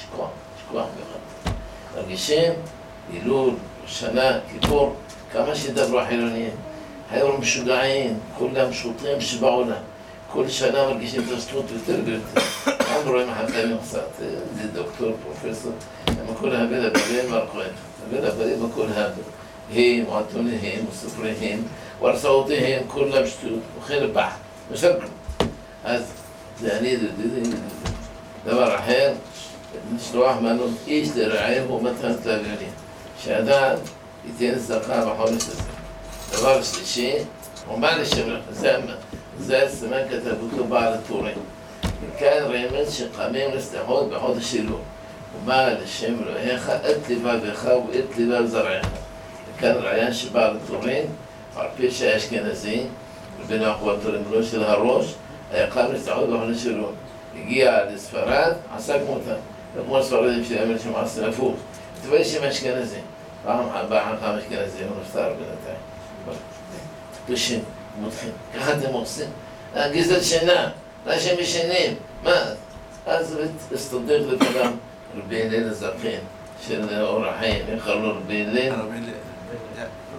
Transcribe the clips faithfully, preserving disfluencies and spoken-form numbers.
יש כוח, יש כוח מיוחד. מרגישים, הילול, שנה, כיפור, כמה שידברו החילונים, היו משוגעים, כולם שוטרים שבעולם. כל שנה מרגישים את השטות יותר ויותר. הם רואים החלטים קצת, זה דוקטור, פרופסור, הם הכל הבן הבלים והרקועים. הבן הבלים הכל הבן. הם, מועטוניהם, סופריהם, והרצאותיהם, כולם שטות, וכן פח, משל כלום. אז זה אני, דבר אחר, לשלוח מנות איש לרעהו מתנת לאביונים. שאדם ייתן צדקה בחודש הזה. דבר שלישי, ומה לשם, זה, זה הסימן כתב אותו בעל הטורים. וכאן רמז שחמים לסליחות בחודש אלול. ומה לשם אלוהיך, את לבביך ואת לבב זרעיך. וכאן ראיין שבעל הטורים, על פי שהאשכנזי, ובין האחוותורים לא של הראש, היה חם לסליחות בחודש אלול. הגיע לספרד, עשה כמותם. וכמו הספרדים שלהם שמעשים הפוך. תבואי שם אשכנזי. פעם הבאה חם אשכנזי, הוא נפטר בינתיים. קדושים, מותחים, ככה אתם עושים? גזל שינה, אנשים ישנים, מה? אז הסתדר לכולם רבי הלל הזקן של אור החיים, איך קראו לו רבי הלל? רבי הלל, לא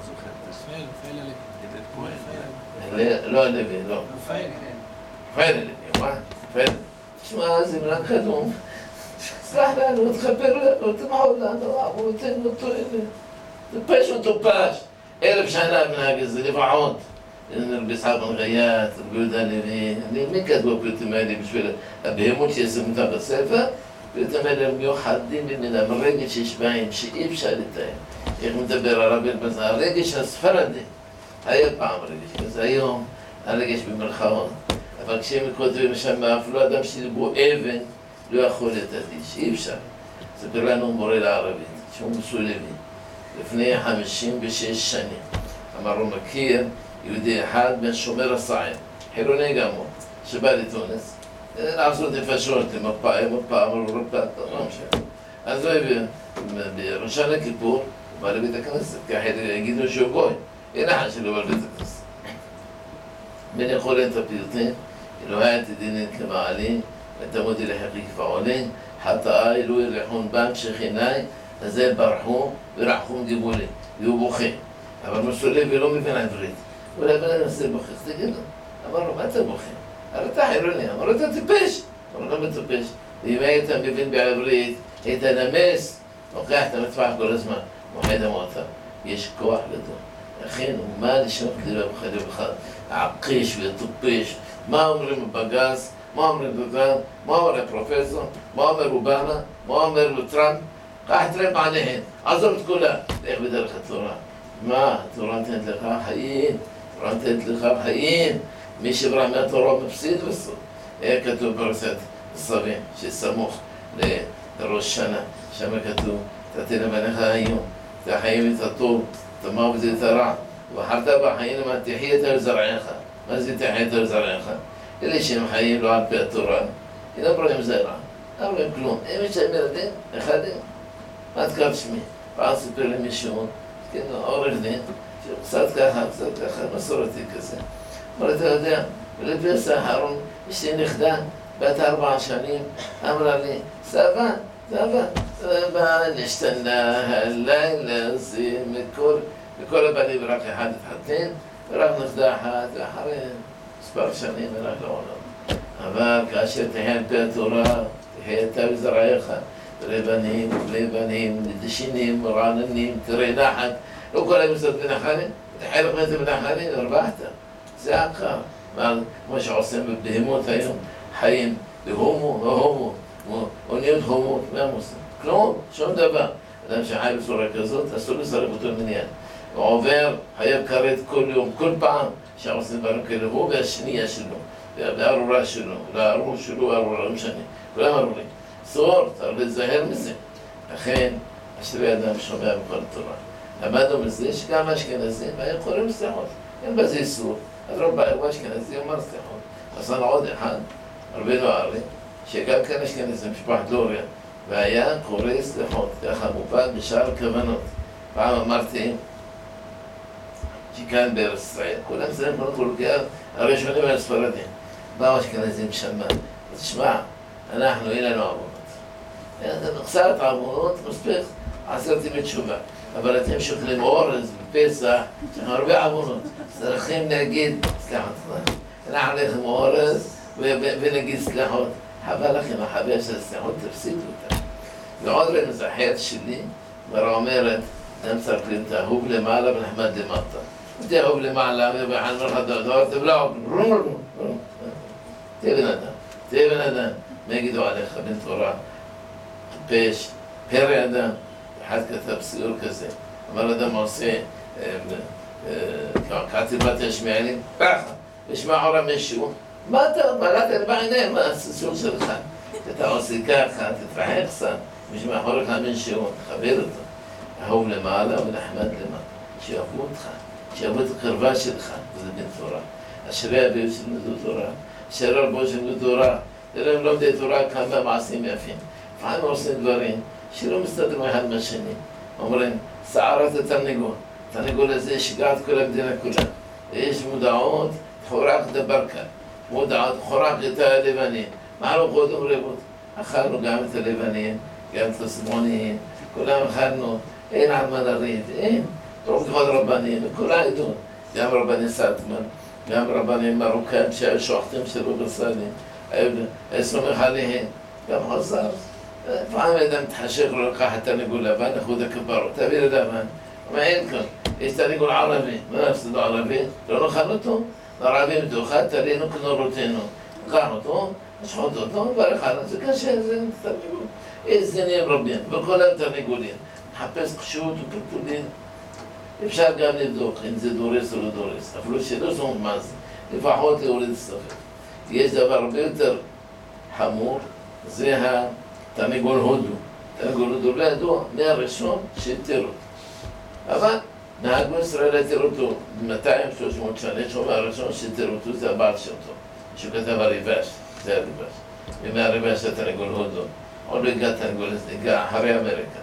זוכר. לא הלוי, לא. פייל הלוי, מה? פייל. תשמע, זה מלאק קדום. סלח לנו, תחבר לנו, תמחו לנו, אנחנו נותן אותו אלה. טיפש וטופש. אלף שנה מנהג הזה, לפחות. רבי יצחק בן גייט, רבי יהודה הלוי, מי כתבו פרטים האלה בשביל הבהמות שישימו אותם בספר? פרטים האלה הם מיוחדים במילה, מרגש שיש בהם, שאי אפשר לתאר. איך מדבר הרבי אלבז, הרגש הספרדי. היה פעם רגש כזה, היום הרגש במרכאות. אבל כשהם כותבים שם, אפילו אדם שליבו אבן, לא יכול לתדיש, אי אפשר. ספר לנו מורה לערבית, שהוא מסולבי. לפני חמישים ושש שנים. אמר הוא מכיר יהודי אחד בן שומר הסעיר, חילוני גם הוא, שבא לתונס, לעשות נפשות, למפה, מפה, אמרו רפה, לא משנה. אז הוא הביא, בראשון הכיפור, הוא בא לבית הכנסת, ככה יגידו שהוא גוי, אין אחד שלא בא לבית הכנסת. בין יכולים את הפיוטים, אלוהי תדינן כמעלי, ותמודי לחיקי כפעולין, חטאה אלוהי ריחון בם שכיני, אז הם ברחו ורחום דיבו לי, והוא בוכה. אבל מסולב ולא מבין עברית. הוא לא בן אנסה בוכה, אז תגידו. אמר לו, מה אתה בוכה? הרי אתה חילוני. אמר לו, אתה טיפש. אמר לו, לא מטופש. ואם היית מבין בעברית, היית נמס, מוכח את המטפח כל הזמן. מוכח את המועטה. יש כוח גדול. לכן, מה לשנות כדיבה בחדר אחד? העקיש והטופש. מה אומרים בבגז? מה אומרים בבגז? מה אומר הפרופסור? מה אומר אובמה? מה אומר טראמפ? קח טראמפ עליהן, עזוב את כולה, לך בדרך התורה. מה? התורה נתנת לך חיים, התורה נתנת לך חיים. מי שברח מהתורה מפסיד בסוף. היה כתוב ברסת הסבים, שסמוך לראש שנה, שם כתוב, תתן לבניך היום, את החיים את הטוב, את המוות ואת הרע, ובחרת בחיים למה תחיה את זרעיך. מה זה תחיה את זרעיך? אלה שהם חיים לא על פי התורה, אין אומרים זרע, לא אומרים כלום. הם יש להם ילדים, אחדים. מה תקרב שמי? פעם סיפר לי מישהו, כן, עורך דין, קצת ככה, קצת ככה, מסורתי כזה. אבל אתה יודע, ולפרס האחרון, יש לי נכדה, בת ארבע שנים, אמרה לי, סבא, סבא, סבא, נשתנה הלילה, זה מכל, מכל הבנים רק אחד התחתן, ורק נכדה אחת, ואחרי מספר שנים ורק לעולם. אבל כאשר תהיה על פי התורה, תהיה אתה וזרעיך, תראה בנים, ובלי בנים, נדשינים, רעננים, תראה נחת, לא כל המסות בנחלים, תחלק מזה בנחלים, ארבעת. זה עקר. כמו שעושים בבהמות היום, חיים בהומו, והומו, אוניות הומות, מה הם עושים? כלום, שום דבר. אדם שחי בצורה כזאת, אסור לסרב אותו מניין. הוא עובר, חייב כרת כל יום, כל פעם, שעושים דברים כאלה, הוא והשנייה שלו, והארורה שלו, והארור שלו, הארורה, לא משנה, כולם ארורים. אסור, צריך להיזהר מזה. לכן, אשרי אדם שומע בכל התורה. למדנו מזה שגם האשכנזים היו קוראים סליחות. אין בזה איסור. אז רבי הוא אשכנזי אומר סליחות. עשן עוד אחד, רבינו ארי, שגם כאן אשכנזים, משפחת לוריה, והיה קורא סליחות, ככה מופד בשאר הכוונות. פעם אמרתי, שכאן בארץ ישראל, כולם סליחים כל כולכם, הראשונים על הספרדים. באו אשכנזים שמה, תשמע, אנחנו אין לנו עבודות. זה קצת עוונות, מספיק עשיתי בתשובה. אבל אתם שוקלים אורז בפסח, יש לכם הרבה עוונות. צריכים להגיד, סליחה, אנחנו לכם אורז ונגיד סליחות. חבל לכם, החבר של הסליחות, תפסידו אותה. ועוד רמז אחר שלי, כבר אומרת, אתם צריכים תאהוב למעלה ונחמד למטה. תאהוב למעלה ובחן מלך הדעות, תבלעו, תהיה בן אדם, תהיה בן אדם. מה יגידו עליך, בן תורה, טיפש, פרא אדם? אחד כתב סיור כזה, אמר אדם עושה כתיבת השמיעלים, ככה, ושמע עורה מישהו, מה אתה, בלעת לי בעיניים, מה הסיור שלך? אתה עושה ככה, תתרחק קצת, ושמע עורך מישהו, תחבר אותו, אהוב למעלה ונחמד למטה, שיאהבו אותך, שיאהבו את הקרבה שלך, וזה בן תורה. אשרי אביו שלמדו תורה, אשרי רבו שלמדו תורה, תראה הם לומדי תורה כמה מעשים יפים. לפעמים עושים דברים שלא מסתדרים אחד מהשני. אומרים, סערת התרנגול, התרנגול הזה שיגע את כל המדינה כולה. יש מודעות, חורק דבר כאן. מודעות, חורק את הלבנים. מה לא קודם רבות? אכלנו גם את הלבנים, גם את הסמונים, כולם אכלנו, אין על מה לריב, אין. רוב כבוד רבנים, וכל העדות. גם רבני סטמן, גם רבנים מרוקאים שהיו שוחטים של רובר סאלי, היו סומך עליהם, גם חזר. פעם אדם תחשך לו לקחת תרנגול לבן, אחוז הכפרות, תביא לבן. מה אין כאן? יש תרנגול ערבי, מה נפסדו ערבי? לא נאכל אותו? ערבים תאכל, תלינו כנורותינו. נאכל אותו, נשחוט אותו, ברך עליו, זה קשה, זה תרנגול. יש זנים רבים, וכל הם תרנגולים. מחפש קשות ופלפולים. אפשר גם לבדוק אם זה דורס או לא דורס, אפילו שלא זאת מה זה, לפחות להוריד ספק. יש דבר הרבה יותר חמור, זה התרנגול הודו. תרנגול הודו לא ידוע מהראשון שהתירו. אבל נהגו ישראל התירו אותו מאתיים שלוש מאות שנה, שהוא מהראשון שהתירו אותו, זה הבעל שלו, שהוא כתב הריבש, זה הריבש. ומהריבש התרנגול הודו, עוד לא הגע תרנגול, הגע אחרי אמריקה.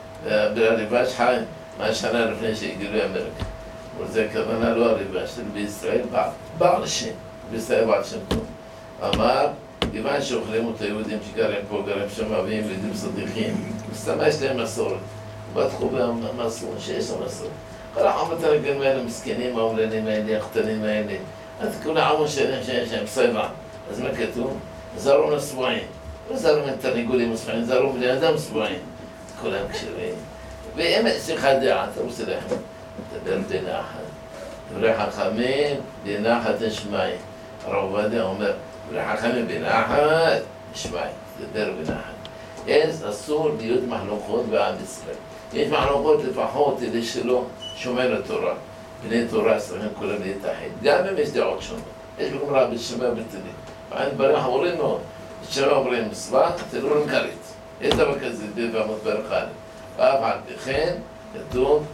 והריבש חי מהשנה לפני שהגילו אמריקה. וזה כוונה לא הריבש, של בישראל בעל שם, בישראל בעל שם טוב. אמר, כיוון שאוכלים אותו יהודים שגרים פה, גרים שם אביהם ויהודים צדיקים, מסתמש להם מסורת. בטחו במסורת, שיש לו מסורת. כל העם התרגלים האלה, מסכנים, האומללים האלה, הקטנים האלה. אז כל העם שלהם שיש להם סבע. אז מה כתוב? זרו לסבועים. לא זרו מתרנגולים סבועים, זרו בני אדם סבועים. כולם כשרים. ואם יש דעה, אתה רוצה לכם, תדבר בנחת. דברי חכמים, בנחת נשמעים. הרב עובדיה אומר, דברי חכמים בנחת נשמעים, תדבר בנחת. אז אסור להיות מחלוקות בעם ישראל. יש מחלוקות לפחות כדי שלא שומע לתורה. בני תורה צריכים כולם להתאחד. גם אם יש דעות שונות. יש בגמרא בשמע בטלים. פעמים דברים חמורים מאוד. בשמע אומרים מצווה, תראו להם כרית. יש דבר כזה בבמות ברך א'. ואף על פי כן, כתוב,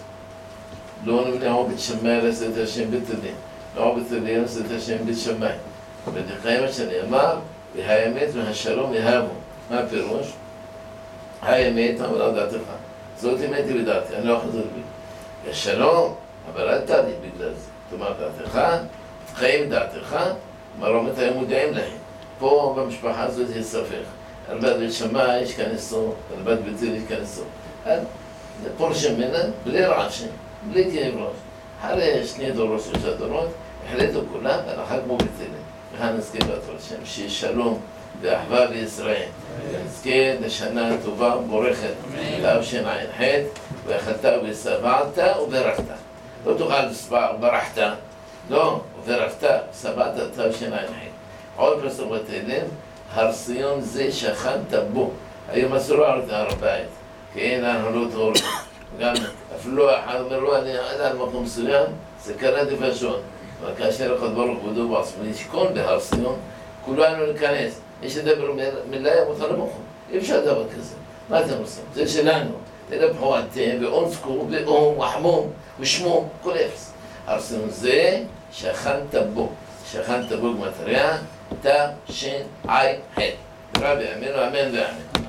לא נמנעו בית שמאי לעשות השם בטלים. לא בטלים לעשות השם בית שמאי. ודחיים שנאמר, והאמת והשלום יהבו. מה הפירוש? האמת, אבל לא דעתך. זאת אמת היא בדעתי, אני לא אחזור בי. השלום, אבל אל תעדי בגלל זה. תאמר דעתך, חיים דעתך, מרומת היו מודעים להם. פה במשפחה הזאת יש ספק. על בת בית שמאי יש כנסו, על בת בית זיל יש כנסו. פורשים ממנה, בלי רעשים, בלי כאב ראש. אחרי שני דורות, שלושה דורות, החליטו כולם, והלכה כמו בטלים. וכאן נזכה בתור השם, שיש שלום ואחווה בישראל. נזכה לשנה טובה ובורכת, תשע"ח, ואכלת ושבעת וברכת. לא תוכל לסבע וברכת, לא, וברכת, שבעת תשע"ח. עוד פסוק בתהילים, הר ציון זה שכנת בו. היום אסור על הר הבית. כי אין הנהלות הורים. גם אפילו אחד אומר לו, אני עד על מקום מסוים, זה קרה דפשון. אבל כאשר אחד ברוך בודו בעצמו, לשכון בהר ציון, כולנו ניכנס. יש לדבר מילה ימות על המקום. אי אפשר דבר כזה. מה אתם עושים? זה שלנו. תדבחו אתם, ואונסקו, ואום, וחמום, ושמו, כל אפס. הר ציון זה שכנת בו. שכנת בו גמטריה, תשע"ח. רבי, אמן ואמן ואמן.